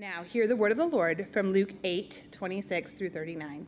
Now, hear the word of the Lord from Luke 8:26 through 39.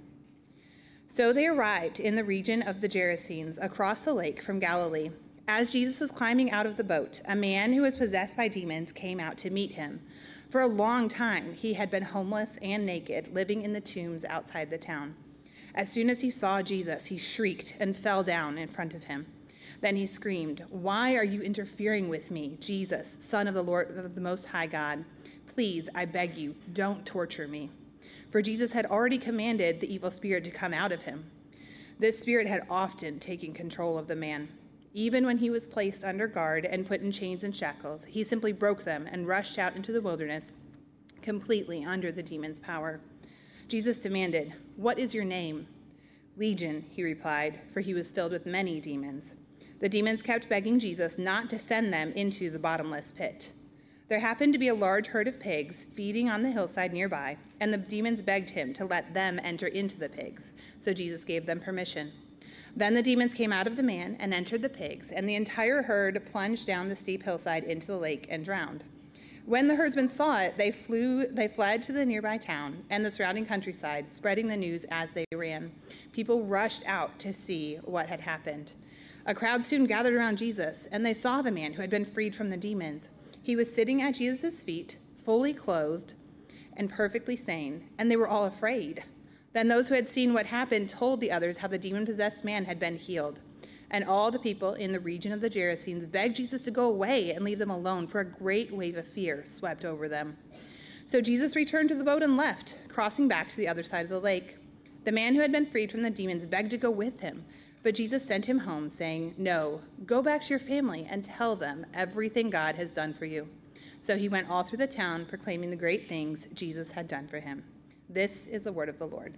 So they arrived in the region of the Gerasenes, across the lake from Galilee. As Jesus was climbing out of the boat, a man who was possessed by demons came out to meet him. For a long time, he had been homeless and naked, living in the tombs outside the town. As soon as he saw Jesus, he shrieked and fell down in front of him. Then he screamed, "Why are you interfering with me, Jesus, Son of the Lord of the Most High God? Please, I beg you, don't torture me." For Jesus had already commanded the evil spirit to come out of him. This spirit had often taken control of the man. Even when he was placed under guard and put in chains and shackles, he simply broke them and rushed out into the wilderness, completely under the demon's power. Jesus demanded, "What is your name?" "Legion," he replied, for he was filled with many demons. The demons kept begging Jesus not to send them into the bottomless pit. There happened to be a large herd of pigs feeding on the hillside nearby, and the demons begged him to let them enter into the pigs, so Jesus gave them permission. Then the demons came out of the man and entered the pigs, and the entire herd plunged down the steep hillside into the lake and drowned. When the herdsmen saw it, they fled to the nearby town and the surrounding countryside, spreading the news as they ran. People rushed out to see what had happened. A crowd soon gathered around Jesus, and they saw the man who had been freed from the demons. He was sitting at Jesus' feet, fully clothed and perfectly sane, and they were all afraid. Then those who had seen what happened told the others how the demon-possessed man had been healed. And all the people in the region of the Gerasenes begged Jesus to go away and leave them alone, for a great wave of fear swept over them. So Jesus returned to the boat and left, crossing back to the other side of the lake. The man who had been freed from the demons begged to go with him, but Jesus sent him home, saying, "No, go back to your family and tell them everything God has done for you." So he went all through the town, proclaiming the great things Jesus had done for him. This is the word of the Lord.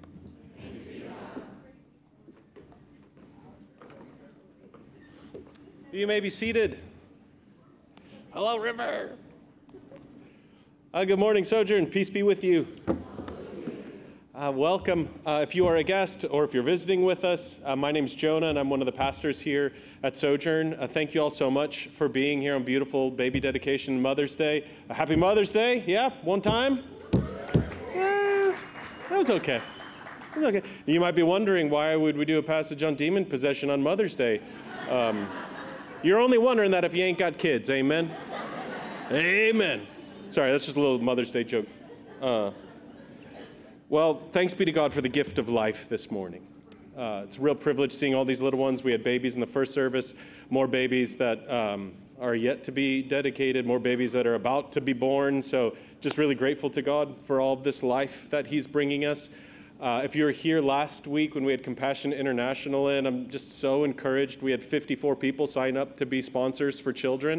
You may be seated. Hello, River. Good morning, Sojourn. Peace be with you. Welcome. If you are a guest or if you're visiting with us, my name's Jonah, and I'm one of the pastors here at Sojourn. Thank you all so much for being here on beautiful baby dedication Mother's Day. Happy Mother's Day. Yeah, one time? That was okay. It was okay. You might be wondering, why would we do a passage on demon possession on Mother's Day? You're only wondering that if you ain't got kids. Amen? Amen. Sorry, that's just a little Mother's Day joke. Well, thanks be to God for the gift of life this morning. It's a real privilege seeing all these little ones. We had babies in the first service, more babies that are yet to be dedicated, more babies that are about to be born. So just really grateful to God for all of this life that He's bringing us. If you were here last week when we had Compassion International in, I'm just so encouraged. We had 54 people sign up to be sponsors for children.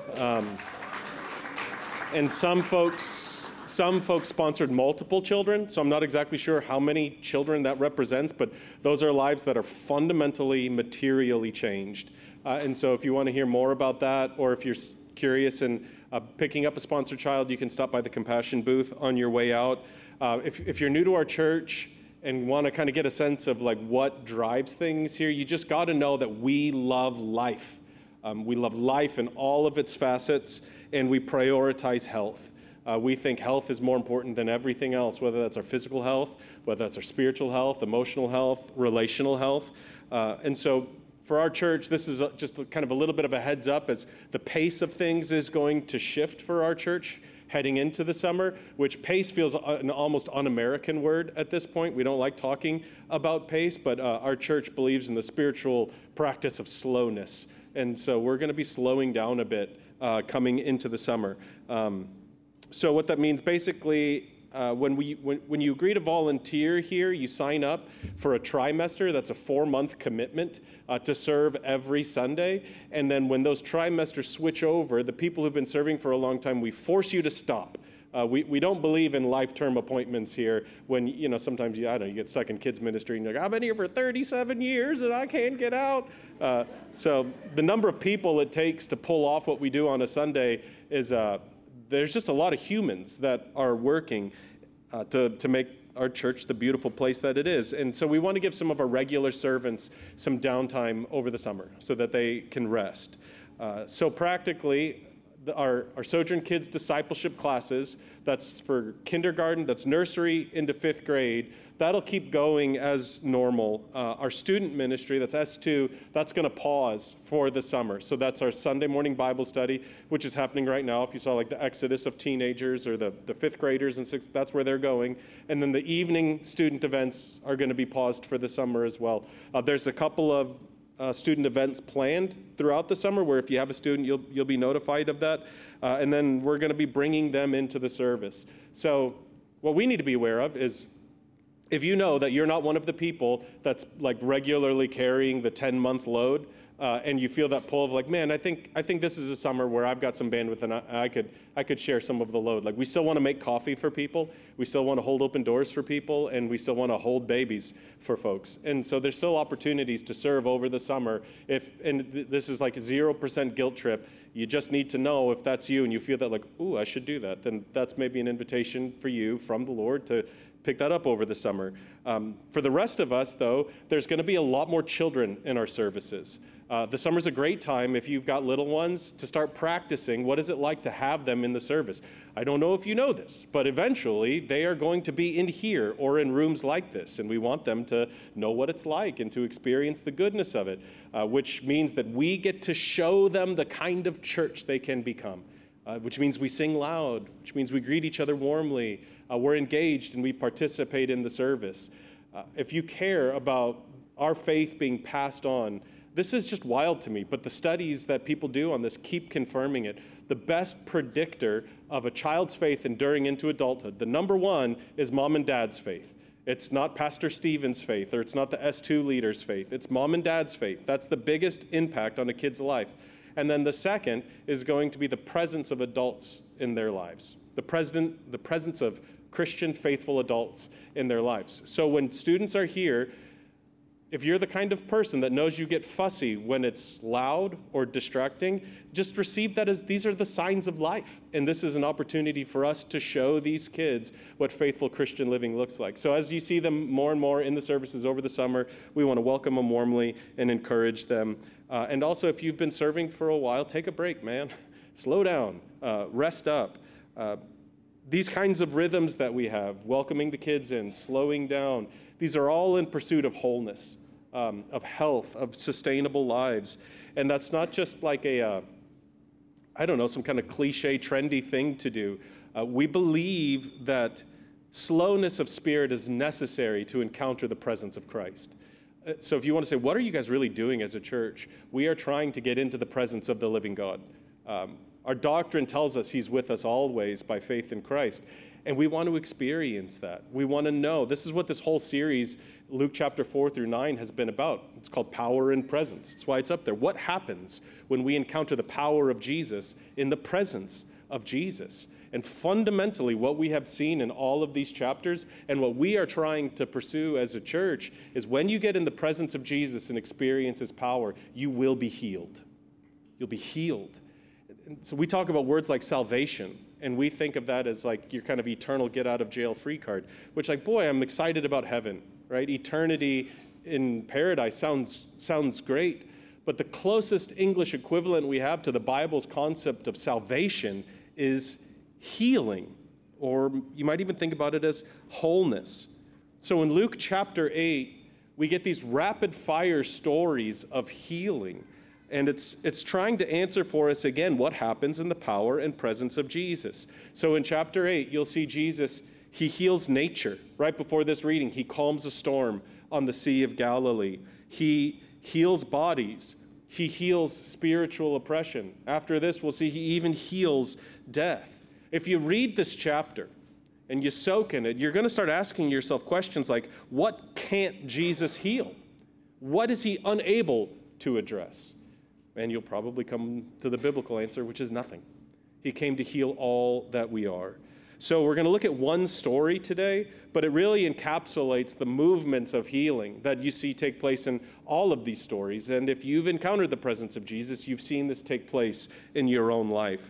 And some folks sponsored multiple children, so I'm not exactly sure how many children that represents, but those are lives that are fundamentally, materially changed. And so if you want to hear more about that, or if you're curious and picking up a sponsored child, you can stop by the Compassion booth on your way out. If you're new to our church and want to kind of get a sense of like what drives things here, you just got to know that we love life. We love life in all of its facets, and we prioritize health. We think health is more important than everything else, whether that's our physical health, whether that's our spiritual health, emotional health, relational health. And so for our church, this is just kind of a little bit of a heads up as the pace of things is going to shift for our church heading into the summer, which pace feels an almost un-American word at this point. We don't like talking about pace, but our church believes in the spiritual practice of slowness. And so we're going to be slowing down a bit coming into the summer. So what that means, basically, when you agree to volunteer here, you sign up for a trimester. That's a 4-month commitment to serve every Sunday. And then when those trimesters switch over, the people who've been serving for a long time, we force you to stop. We don't believe in life-term appointments here when, sometimes, you get stuck in kids ministry and you're like, I've been here for 37 years and I can't get out. So the number of people it takes to pull off what we do on a Sunday is there's just a lot of humans that are working to make our church the beautiful place that it is. And so we want to give some of our regular servants some downtime over the summer so that they can rest. So practically, our Sojourn Kids discipleship classes. That's for kindergarten, that's nursery into 5th grade. That'll keep going as normal. Our student ministry, that's S2, that's going to pause for the summer. So that's our Sunday morning Bible study, which is happening right now. If you saw like the exodus of teenagers or the 5th graders and 6th, that's where they're going. And then the evening student events are going to be paused for the summer as well. There's a couple of student events planned throughout the summer where if you have a student, you'll be notified of that. And then we're going to be bringing them into the service. So what we need to be aware of is if you know that you're not one of the people that's like regularly carrying the 10-month load, and you feel that pull of like, man, I think this is a summer where I've got some bandwidth and I could share some of the load. Like we still want to make coffee for people, we still want to hold open doors for people, and we still want to hold babies for folks. And so there's still opportunities to serve over the summer. This is like a 0% guilt trip. You just need to know if that's you and you feel that like, ooh, I should do that. Then that's maybe an invitation for you from the Lord to pick that up over the summer. For the rest of us, though, there's going to be a lot more children in our services. The summer's a great time if you've got little ones to start practicing what is it like to have them in the service. I don't know if you know this, but eventually they are going to be in here or in rooms like this, and we want them to know what it's like and to experience the goodness of it, which means that we get to show them the kind of church they can become, which means we sing loud, which means we greet each other warmly, we're engaged and we participate in the service. If you care about our faith being passed on, this is just wild to me, but the studies that people do on this keep confirming it. The best predictor of a child's faith enduring into adulthood, the number one is mom and dad's faith. It's not Pastor Stephen's faith, or it's not the S2 leader's faith. It's mom and dad's faith. That's the biggest impact on a kid's life. And then the second is going to be the presence of adults in their lives. The presence of Christian faithful adults in their lives. So when students are here, if you're the kind of person that knows you get fussy when it's loud or distracting, just receive that as these are the signs of life. And this is an opportunity for us to show these kids what faithful Christian living looks like. So as you see them more and more in the services over the summer, we want to welcome them warmly and encourage them. And also, if you've been serving for a while, take a break, man. Slow down, rest up. These kinds of rhythms that we have, welcoming the kids in, slowing down, these are all in pursuit of wholeness, of health, of sustainable lives. And that's not just like some kind of cliche, trendy thing to do. We believe that slowness of spirit is necessary to encounter the presence of Christ. So if you want to say, what are you guys really doing as a church? We are trying to get into the presence of the living God. Our doctrine tells us he's with us always by faith in Christ. And we want to experience that. We want to know. This is what this whole series, Luke chapter 4 through 9, has been about. It's called Power and Presence. That's why it's up there. What happens when we encounter the power of Jesus in the presence of Jesus? And fundamentally, what we have seen in all of these chapters and what we are trying to pursue as a church is when you get in the presence of Jesus and experience his power, you will be healed. You'll be healed. And so we talk about words like salvation, and we think of that as like your kind of eternal get-out-of-jail-free card, which like, boy, I'm excited about heaven, right? Eternity in paradise sounds great, but the closest English equivalent we have to the Bible's concept of salvation is healing, or you might even think about it as wholeness. So in Luke chapter 8, we get these rapid-fire stories of healing. And it's trying to answer for us again what happens in the power and presence of Jesus. So in chapter 8, you'll see Jesus, he heals nature. Right before this reading, he calms a storm on the Sea of Galilee. He heals bodies. He heals spiritual oppression. After this, we'll see he even heals death. If you read this chapter and you soak in it, you're going to start asking yourself questions like, what can't Jesus heal? What is he unable to address? And you'll probably come to the biblical answer, which is nothing. He came to heal all that we are. So we're going to look at one story today, but it really encapsulates the movements of healing that you see take place in all of these stories. And if you've encountered the presence of Jesus, you've seen this take place in your own life.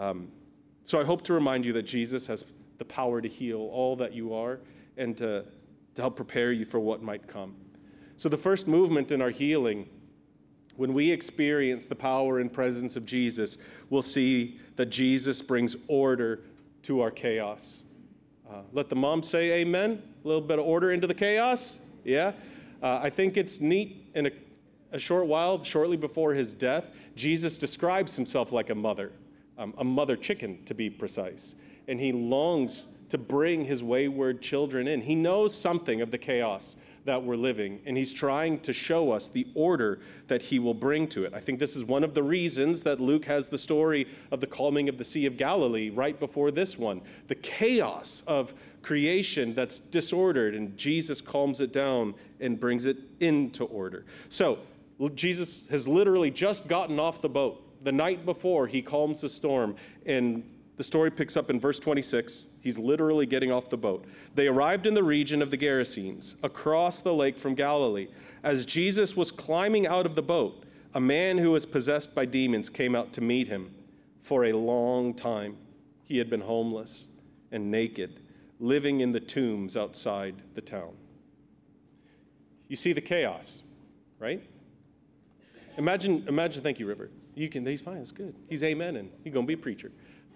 So I hope to remind you that Jesus has the power to heal all that you are and to help prepare you for what might come. So the first movement in our healing When we experience the power and presence of Jesus, we'll see that Jesus brings order to our chaos. Let the mom say amen. A little bit of order into the chaos. Yeah. I think it's neat. In a short while, shortly before his death, Jesus describes himself like a mother chicken to be precise. And he longs to bring his wayward children in. He knows something of the chaos that we're living, and he's trying to show us the order that he will bring to it. I think this is one of the reasons that Luke has the story of the calming of the Sea of Galilee right before this one. The chaos of creation that's disordered, and Jesus calms it down and brings it into order. So Jesus has literally just gotten off the boat. The night before, he calms the storm, and the story picks up in verse 26. He's literally getting off the boat. They arrived in the region of the Gerasenes, across the lake from Galilee. As Jesus was climbing out of the boat, a man who was possessed by demons came out to meet him. For a long time, he had been homeless and naked, living in the tombs outside the town. You see the chaos, right? Imagine, thank you, River. He's fine, it's good. He's amening. He's going to be a preacher.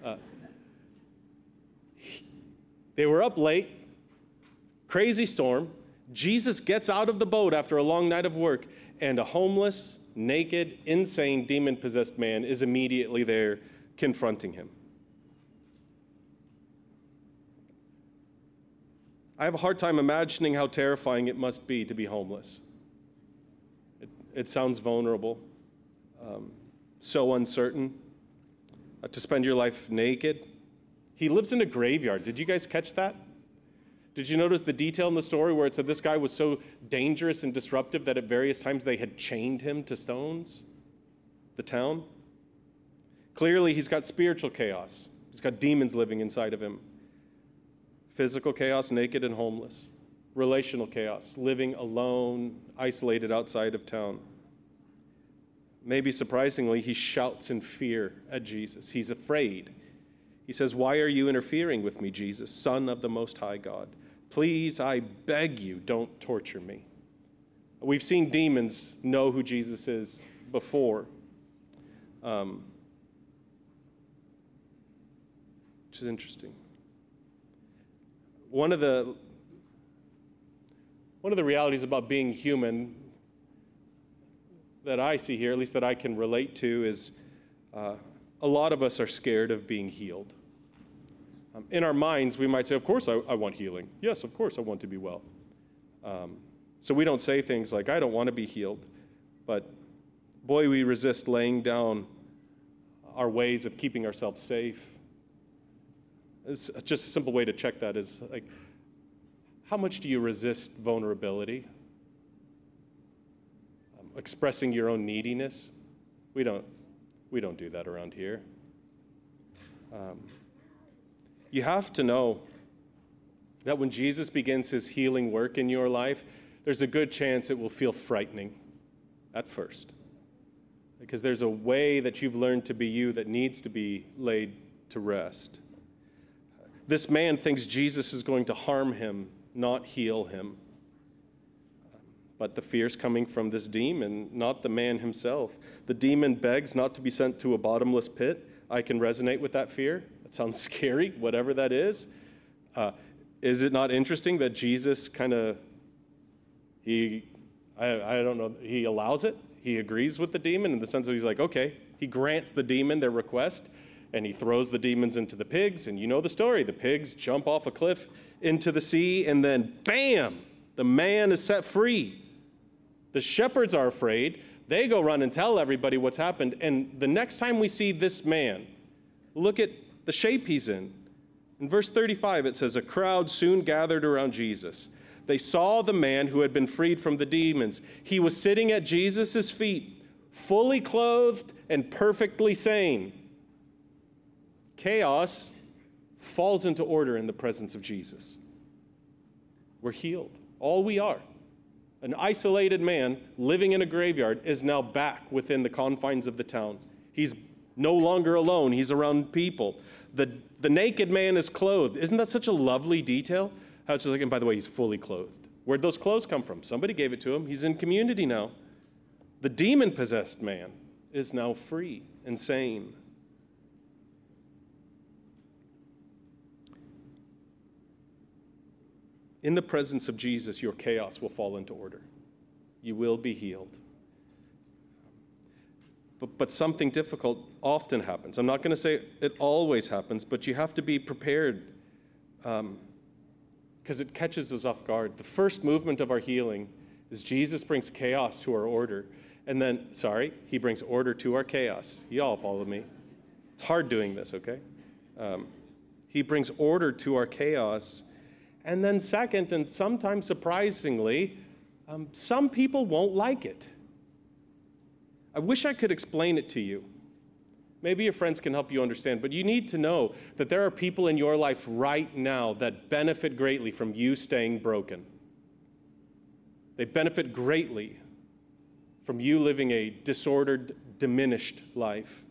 They were up late, crazy storm. Jesus gets out of the boat after a long night of work, and a homeless, naked, insane, demon-possessed man is immediately there confronting him. I have a hard time imagining how terrifying it must be to be homeless. It sounds vulnerable, so uncertain, to spend your life naked. He lives in a graveyard. Did you guys catch that? Did you notice the detail in the story where it said this guy was so dangerous and disruptive that at various times they had chained him to stones? The town? Clearly, he's got spiritual chaos. He's got demons living inside of him. Physical chaos, naked and homeless. Relational chaos, living alone, isolated outside of town. Maybe surprisingly, he shouts in fear at Jesus. He's afraid. He says, "Why are you interfering with me, Jesus, Son of the Most High God? Please, I beg you, don't torture me." We've seen demons know who Jesus is before, which is interesting. One of the realities about being human that I see here, at least that I can relate to, is a lot of us are scared of being healed. In our minds, we might say, of course I want healing. Yes, of course I want to be well. So we don't say things like, I don't want to be healed. But boy, we resist laying down our ways of keeping ourselves safe. It's just a simple way to check that is like, how much do you resist vulnerability? Expressing your own neediness? We don't do that around here. You have to know that when Jesus begins his healing work in your life, there's a good chance it will feel frightening at first. Because there's a way that you've learned to be you that needs to be laid to rest. This man thinks Jesus is going to harm him, not heal him. But the fear's coming from this demon, not the man himself. The demon begs not to be sent to a bottomless pit. I can resonate with that fear. It sounds scary, whatever that is. Is it not interesting that Jesus I don't know, he allows it? He agrees with the demon in the sense that he's like, okay, he grants the demon their request, and he throws the demons into the pigs, and you know the story. The pigs jump off a cliff into the sea, and then bam, the man is set free. The shepherds are afraid. They go run and tell everybody what's happened, and the next time we see this man, look at the shape he's in. In verse 35, it says, a crowd soon gathered around Jesus. They saw the man who had been freed from the demons. He was sitting at Jesus' feet, fully clothed and perfectly sane. Chaos falls into order in the presence of Jesus. We're healed. All we are. An isolated man living in a graveyard is now back within the confines of the town. He's no longer alone. He's around people. The naked man is clothed. Isn't that such a lovely detail? How it's just like, and by the way, he's fully clothed. Where'd those clothes come from? Somebody gave it to him. He's in community now. The demon-possessed man is now free and sane. In the presence of Jesus, your chaos will fall into order. You will be healed. But something difficult often happens. I'm not going to say it always happens, but you have to be prepared because it catches us off guard. The first movement of our healing is Jesus brings chaos to our order. And then, he brings order to our chaos. You all follow me? It's hard doing this, okay? He brings order to our chaos. And then second, and sometimes surprisingly, some people won't like it. I wish I could explain it to you. Maybe your friends can help you understand, but you need to know that there are people in your life right now that benefit greatly from you staying broken. They benefit greatly from you living a disordered, diminished life.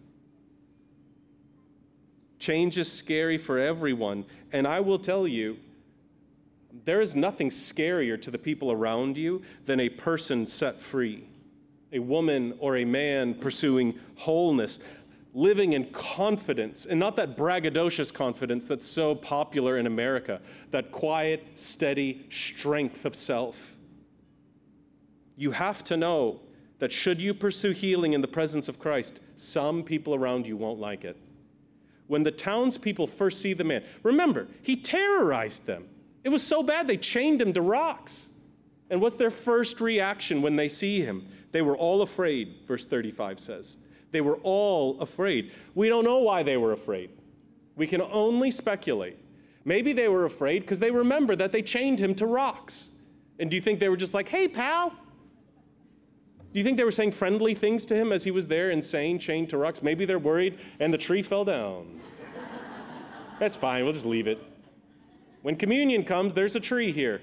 Change is scary for everyone, and I will tell you, there is nothing scarier to the people around you than a person set free. A woman or a man pursuing wholeness, living in confidence, and not that braggadocious confidence that's so popular in America, that quiet, steady strength of self. You have to know that should you pursue healing in the presence of Christ, some people around you won't like it. When the townspeople first see the man, remember, he terrorized them. It was so bad they chained him to rocks. And what's their first reaction when they see him? They were all afraid, verse 35 says. They were all afraid. We don't know why they were afraid. We can only speculate. Maybe they were afraid because they remember that they chained him to rocks. And do you think they were just like, hey, pal? Do you think they were saying friendly things to him as he was there, insane, chained to rocks? Maybe they're worried and the tree fell down. That's fine, we'll just leave it. When communion comes, there's a tree here.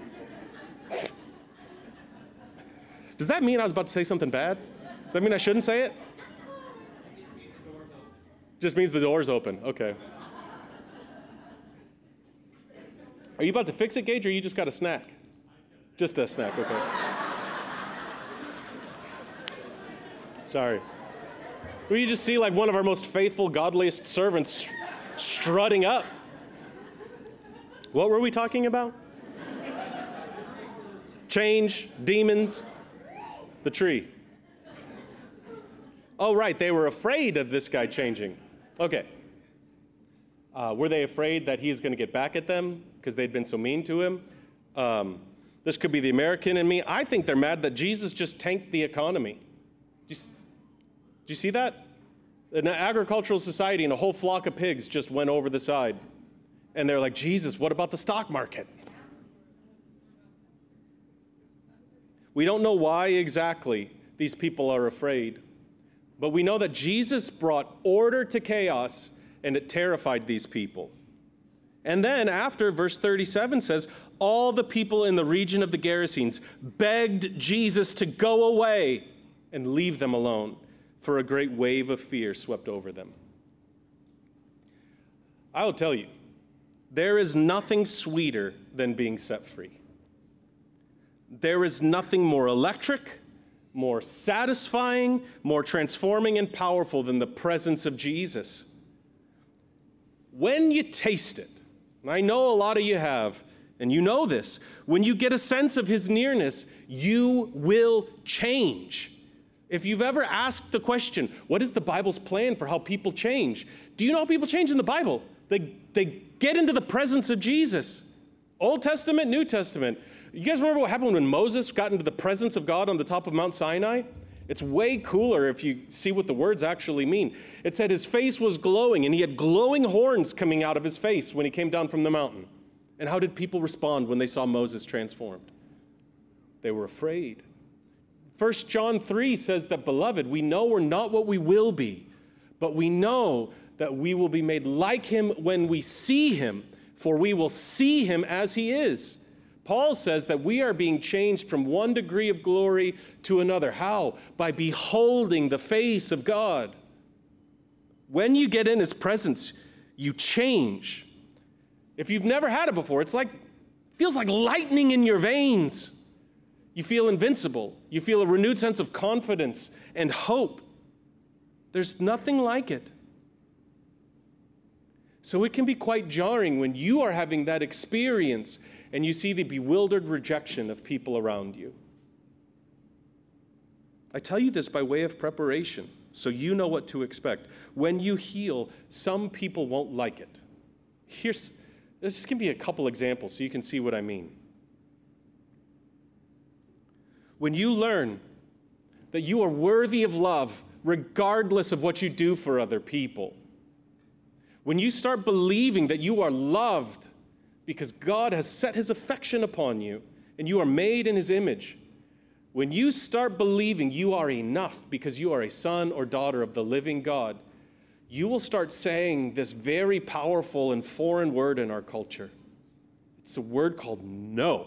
Does that mean I was about to say something bad? Does that mean I shouldn't say it? Just means the door's open. Okay. Are you about to fix it, Gage, or you just got a snack? Just a snack, okay. Sorry. Well, you just see like one of our most faithful, godliest servants strutting up. What were we talking about? Change, demons, the tree. Oh, right, they were afraid of this guy changing. Okay. Were they afraid that he's going to get back at them because they'd been so mean to him? This could be the American in me. I think they're mad that Jesus just tanked the economy. Do you see that? An agricultural society and a whole flock of pigs just went over the side. And they're like, Jesus, what about the stock market? We don't know why exactly these people are afraid, but we know that Jesus brought order to chaos, and it terrified these people. And then after, verse 37 says, all the people in the region of the Gerasenes begged Jesus to go away and leave them alone, for a great wave of fear swept over them. I'll tell you, there is nothing sweeter than being set free. There is nothing more electric, more satisfying, more transforming and powerful than the presence of Jesus. When you taste it, and I know a lot of you have, and you know this, when you get a sense of his nearness, you will change. If you've ever asked the question, what is the Bible's plan for how people change? Do you know how people change in the Bible? They get into the presence of Jesus. Old Testament, New Testament. You guys remember what happened when Moses got into the presence of God on the top of Mount Sinai? It's way cooler if you see what the words actually mean. It said his face was glowing, and he had glowing horns coming out of his face when he came down from the mountain. And how did people respond when they saw Moses transformed? They were afraid. 1 John 3 says that, beloved, we know we're not what we will be, but we know that we will be made like him when we see him, for we will see him as he is. Paul says that we are being changed from one degree of glory to another. How? By beholding the face of God. When you get in his presence, you change. If you've never had it before, feels like lightning in your veins. You feel invincible. You feel a renewed sense of confidence and hope. There's nothing like it. So it can be quite jarring when you are having that experience and you see the bewildered rejection of people around you. I tell you this by way of preparation, so you know what to expect. When you heal, some people won't like it. There's just going to be a couple examples so you can see what I mean. When you learn that you are worthy of love regardless of what you do for other people, when you start believing that you are loved because God has set his affection upon you and you are made in his image, when you start believing you are enough because you are a son or daughter of the living God, you will start saying this very powerful and foreign word in our culture. It's a word called no.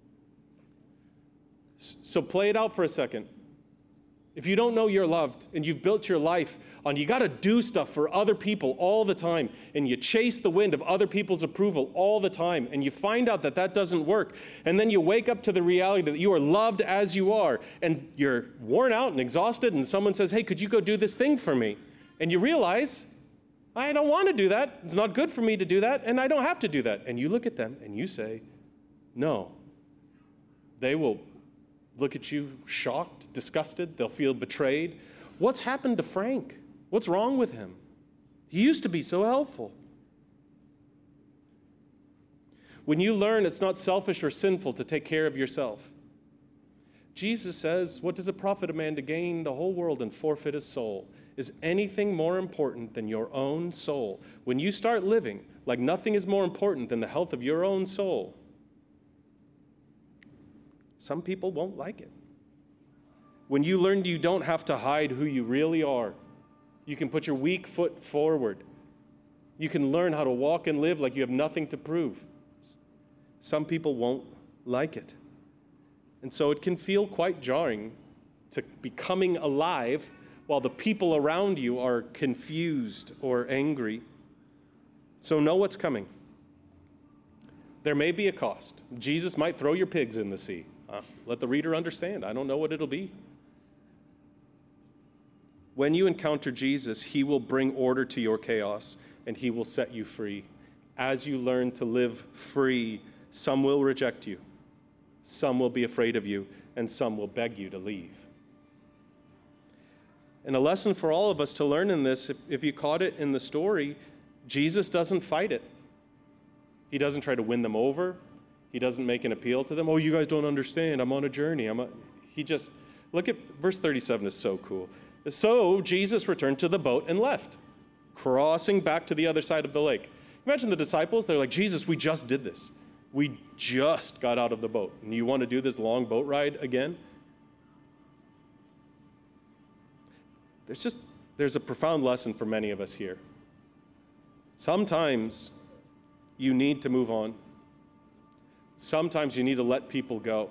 So play it out for a second. If you don't know you're loved and you've built your life on you got to do stuff for other people all the time and you chase the wind of other people's approval all the time and you find out that that doesn't work and then you wake up to the reality that you are loved as you are and you're worn out and exhausted and someone says, hey, could you go do this thing for me? And you realize, I don't want to do that. It's not good for me to do that and I don't have to do that. And you look at them and you say, no. They will look at you shocked, disgusted. They'll feel betrayed. What's happened to Frank? What's wrong with him? He used to be so helpful. When you learn it's not selfish or sinful to take care of yourself, Jesus says, what does it profit a man to gain the whole world and forfeit his soul? Is anything more important than your own soul? When you start living like nothing is more important than the health of your own soul, some people won't like it. When you learn you don't have to hide who you really are, you can put your weak foot forward. You can learn how to walk and live like you have nothing to prove. Some people won't like it. And so it can feel quite jarring to be coming alive while the people around you are confused or angry. So know what's coming. There may be a cost. Jesus might throw your pigs in the sea. Let the reader understand. I don't know what it'll be. When you encounter Jesus, he will bring order to your chaos, and he will set you free. As you learn to live free, some will reject you, some will be afraid of you, and some will beg you to leave. And a lesson for all of us to learn in this, if you caught it in the story, Jesus doesn't fight it. He doesn't try to win them over. He doesn't make an appeal to them. Oh, you guys don't understand. I'm on a journey. He just, look at verse 37 is so cool. So Jesus returned to the boat and left, crossing back to the other side of the lake. Imagine the disciples. They're like, Jesus, we just did this. We just got out of the boat. And you want to do this long boat ride again? There's a profound lesson for many of us here. Sometimes you need to move on. Sometimes you need to let people go.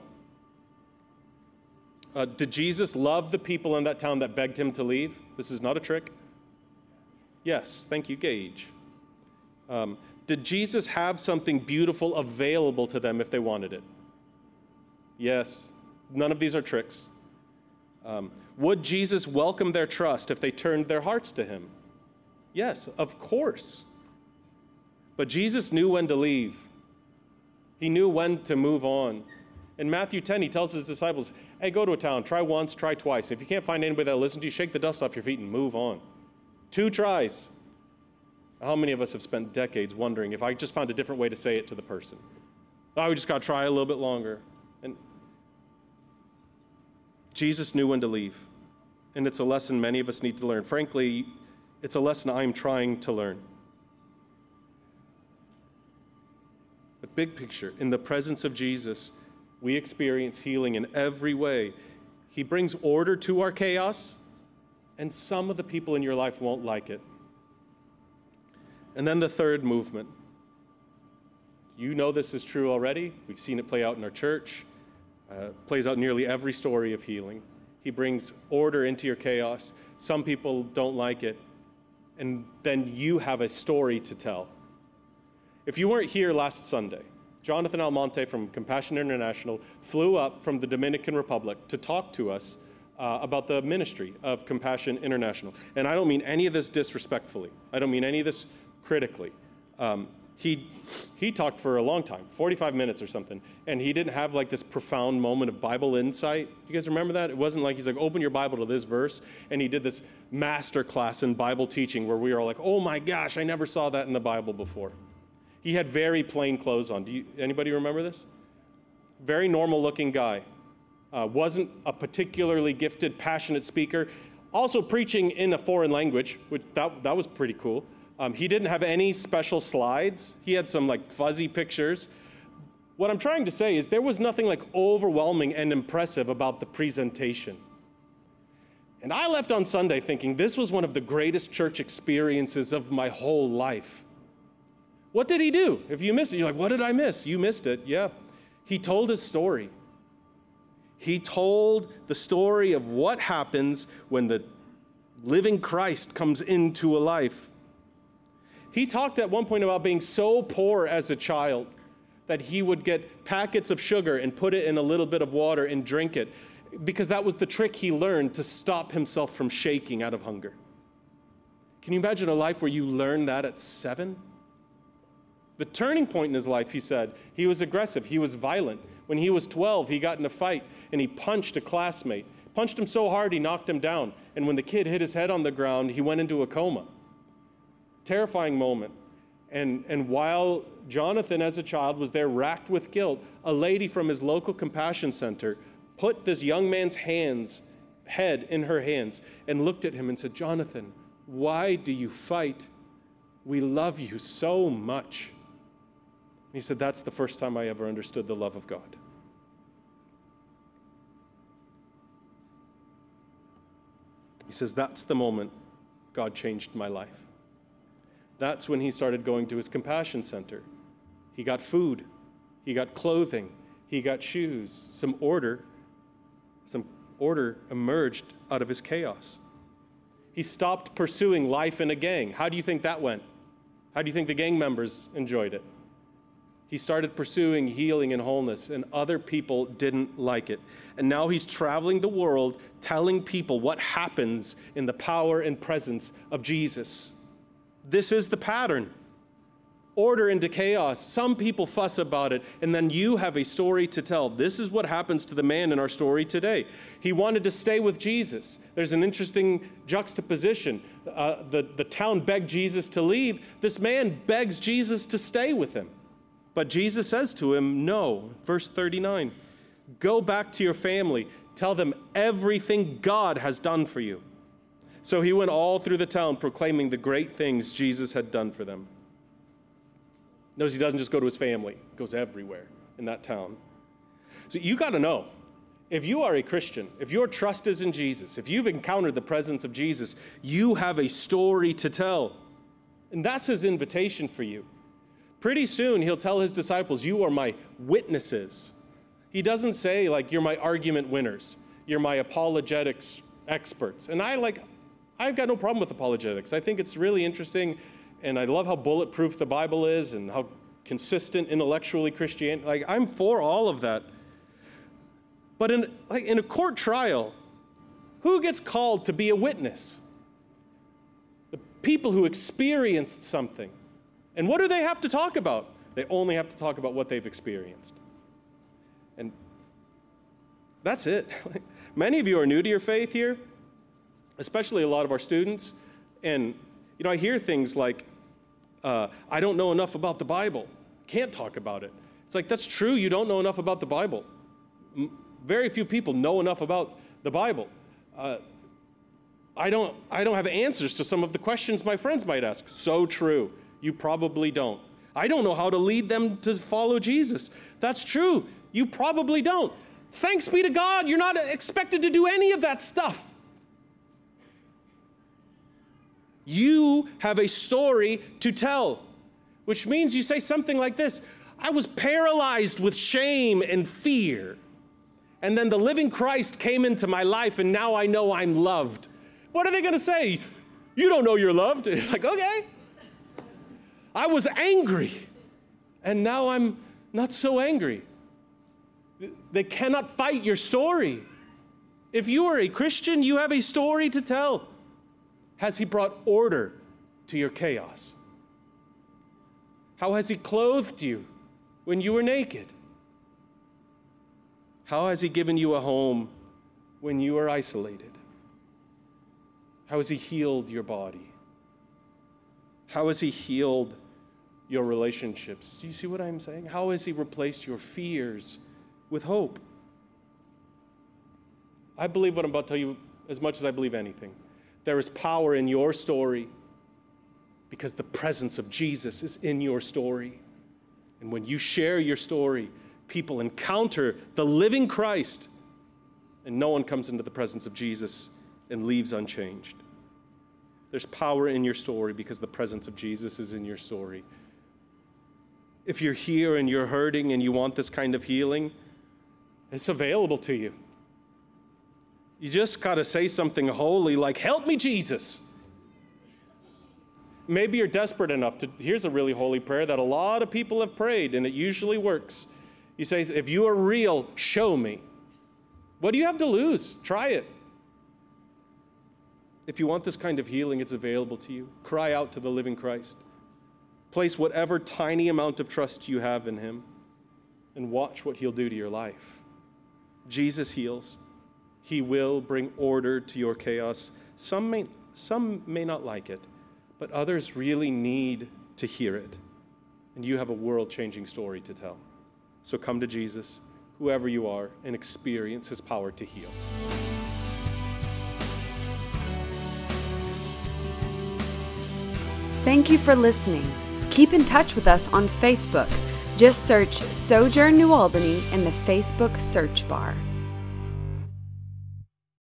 Did Jesus love the people in that town that begged him to leave? This is not a trick. Yes, thank you, Gage. Did Jesus have something beautiful available to them if they wanted it? Yes, none of these are tricks. Would Jesus welcome their trust if they turned their hearts to him? Yes, of course. But Jesus knew when to leave. He knew when to move on. In Matthew 10, he tells his disciples, hey, go to a town, try once, try twice. If you can't find anybody that'll listen to you, shake the dust off your feet and move on. 2 tries. How many of us have spent decades wondering if I just found a different way to say it to the person? Oh, we just got to try a little bit longer. And Jesus knew when to leave. And it's a lesson many of us need to learn. Frankly, it's a lesson I'm trying to learn. But big picture, in the presence of Jesus, we experience healing in every way. He brings order to our chaos, and some of the people in your life won't like it. And then the third movement. You know this is true already. We've seen it play out in our church. Plays out in nearly every story of healing. He brings order into your chaos. Some people don't like it. And then you have a story to tell. If you weren't here last Sunday, Jonathan Almonte from Compassion International flew up from the Dominican Republic to talk to us about the ministry of Compassion International. And I don't mean any of this disrespectfully. I don't mean any of this critically. He talked for a long time, 45 minutes or something, and he didn't have like this profound moment of Bible insight. You guys remember that? It wasn't like he's like, open your Bible to this verse, and he did this master class in Bible teaching where we were all like, oh my gosh, I never saw that in the Bible before. He had very plain clothes on. Anybody remember this? Very normal looking guy. Wasn't a particularly gifted, passionate speaker. Also preaching in a foreign language, which that was pretty cool. He didn't have any special slides. He had some like fuzzy pictures. What I'm trying to say is there was nothing like overwhelming and impressive about the presentation. And I left on Sunday thinking this was one of the greatest church experiences of my whole life. What did he do? If you missed it, you're like, what did I miss? You missed it. Yeah. He told his story. He told the story of what happens when the living Christ comes into a life. He talked at one point about being so poor as a child that he would get packets of sugar and put it in a little bit of water and drink it, because that was the trick he learned to stop himself from shaking out of hunger. Can you imagine a life where you learn that at 7? The turning point in his life, he said, he was aggressive, he was violent. When he was 12, he got in a fight and he punched a classmate. Punched him so hard he knocked him down. And when the kid hit his head on the ground, he went into a coma. Terrifying moment. And while Jonathan as a child was there racked with guilt, a lady from his local compassion center put this young man's head in her hands and looked at him and said, Jonathan, why do you fight? We love you so much. He said, that's the first time I ever understood the love of God. He says, that's the moment God changed my life. That's when he started going to his compassion center. He got food, he got clothing, he got shoes. Some order emerged out of his chaos. He stopped pursuing life in a gang. How do you think that went? How do you think the gang members enjoyed it? He started pursuing healing and wholeness, and other people didn't like it. And now he's traveling the world telling people what happens in the power and presence of Jesus. This is the pattern. Order into chaos. Some people fuss about it, and then you have a story to tell. This is what happens to the man in our story today. He wanted to stay with Jesus. There's an interesting juxtaposition. The town begged Jesus to leave. This man begs Jesus to stay with him. But Jesus says to him, no. Verse 39, go back to your family. Tell them everything God has done for you. So he went all through the town proclaiming the great things Jesus had done for them. Notice he doesn't just go to his family. He goes everywhere in that town. So you got to know, if you are a Christian, if your trust is in Jesus, if you've encountered the presence of Jesus, you have a story to tell. And that's his invitation for you. Pretty soon, he'll tell his disciples, you are my witnesses. He doesn't say, like, you're my argument winners. You're my apologetics experts. And I've got no problem with apologetics. I think it's really interesting, and I love how bulletproof the Bible is and how consistent intellectually Christianity. Like, I'm for all of that. But in a court trial, who gets called to be a witness? The people who experienced something. And what do they have to talk about? They only have to talk about what they've experienced. And that's it. Many of you are new to your faith here, especially a lot of our students. And, I hear things like, I don't know enough about the Bible. Can't talk about it. It's like, that's true. You don't know enough about the Bible. Very few people know enough about the Bible. I don't have answers to some of the questions my friends might ask. So true. You probably don't. I don't know how to lead them to follow Jesus. That's true. You probably don't. Thanks be to God, you're not expected to do any of that stuff. You have a story to tell, which means you say something like this: I was paralyzed with shame and fear, and then the living Christ came into my life, and now I know I'm loved. What are they going to say? You don't know you're loved. It's like, okay. I was angry, and now I'm not so angry. They cannot fight your story. If you are a Christian, you have a story to tell. Has he brought order to your chaos? How has he clothed you when you were naked? How has he given you a home when you are isolated? How has he healed your body? How has he healed your relationships? Do you see what I'm saying? How has he replaced your fears with hope? I believe what I'm about to tell you as much as I believe anything. There is power in your story because the presence of Jesus is in your story. And when you share your story, people encounter the living Christ, and no one comes into the presence of Jesus and leaves unchanged. There's power in your story because the presence of Jesus is in your story. If you're here and you're hurting and you want this kind of healing, it's available to you. You just got to say something holy like, "Help me, Jesus." Maybe you're desperate enough to, here's a really holy prayer that a lot of people have prayed, and it usually works. You say, "If you are real, show me." What do you have to lose? Try it. If you want this kind of healing, it's available to you. Cry out to the living Christ. Place whatever tiny amount of trust you have in him and watch what he'll do to your life. Jesus heals. He will bring order to your chaos. Some may not like it, but others really need to hear it. And you have a world-changing story to tell. So come to Jesus, whoever you are, and experience his power to heal. Thank you for listening. Keep in touch with us on Facebook. Just search Sojourn New Albany in the Facebook search bar.